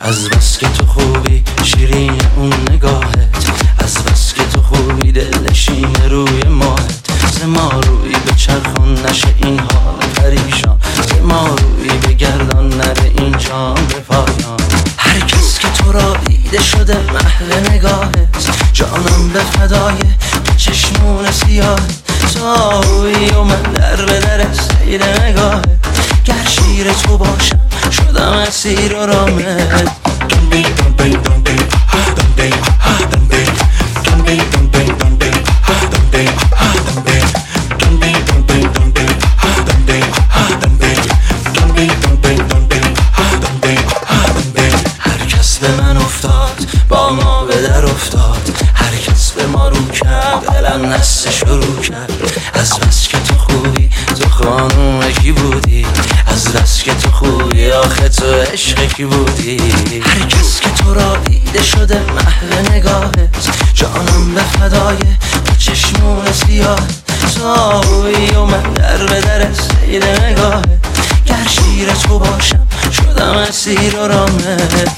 از بس که تو خوبی شیرین اون نگاهت، از بس که تو خوبی دلنشین روی ماهت. ز ما روی به چرخان نشه این حال پریشان، ز ما روی به گردان نره این جام به پایان. هر کس که تو را دیده شده محو نگاهت، جانم به فدای چشمون سیاهت. تویی و من در به در سیر نگاهت، گر شیر تو باشم شدم اسیر و رامت. هر کس به من افتاد با ما به در افتاد، هر کس به ما رو کرد دلم نسته شروع کرد. از بس که تو خوبی تو خانوم کی بودی، از بس که تو خوبی آخه تو عشق کی بودی. هر کس که تو را دیده شده محو نگاهت، جانم به فدای چشمون سیاهت. تویی و من در به در سیر نگاهت، گر شیر تو باشم شدم اسیر و رامت.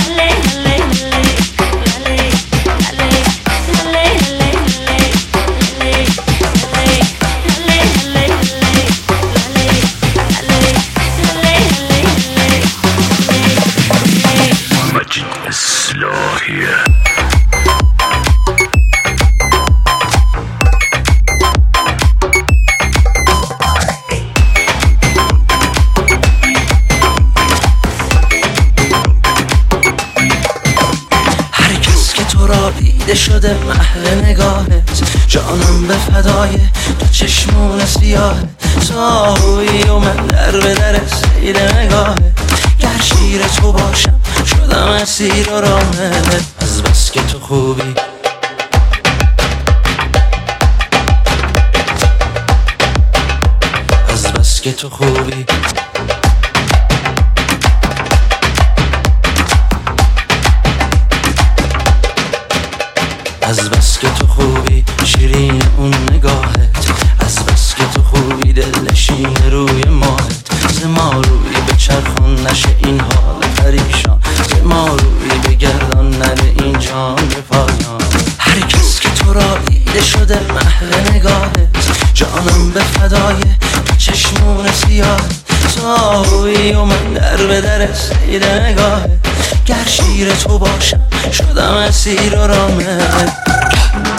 دیده شده محو نگاهت، جانم به فدای تو چشمون سیاهت. تویی و من در به در سیر نگاهت، گر شیر تو باشم شدم اسیر و رامت. از بس که تو خوبی از بس که تو خوبی از بس که تو خوبی شیرین اون نگاهت، از بس که تو خوبی دلنشین روی ماهت. ز ما روی به چرخان نشه این حال پریشان، ز ما روی به گردان نره این جام به پایان. هر کس که تو را دیده شده محو نگاهت، جانم به فدای چشمون سیاهت. تویی و من در به در سیر نگاهت، گر شیر تو باشم شدم اسیر و رامت.